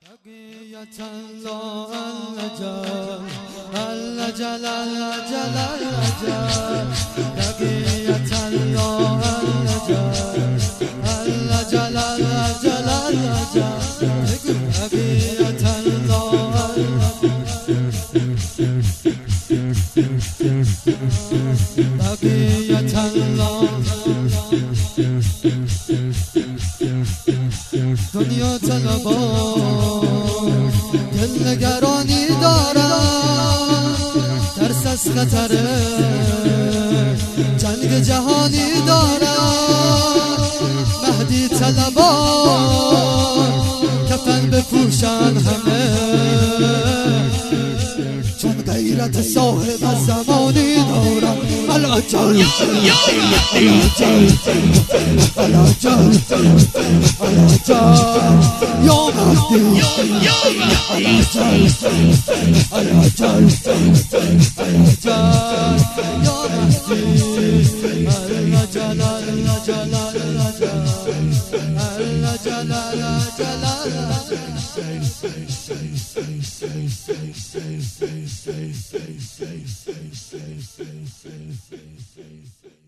بقية الله الأجل الأجل الأجل الأجل بقية الله الأجل الأجل الأجل الأجل بقية الله بقية الله دنیا طلبان دل نگرانی دارم، ترس از خطر جنگ جهانی دارم. مهدی طلبان کفن بپوشن همه، چون غیرت صاحب زمانی دارم. العجل العجل العجل العجل یا مهدی العجل العجل العجل یا مهدی العجل العجل العجل العجل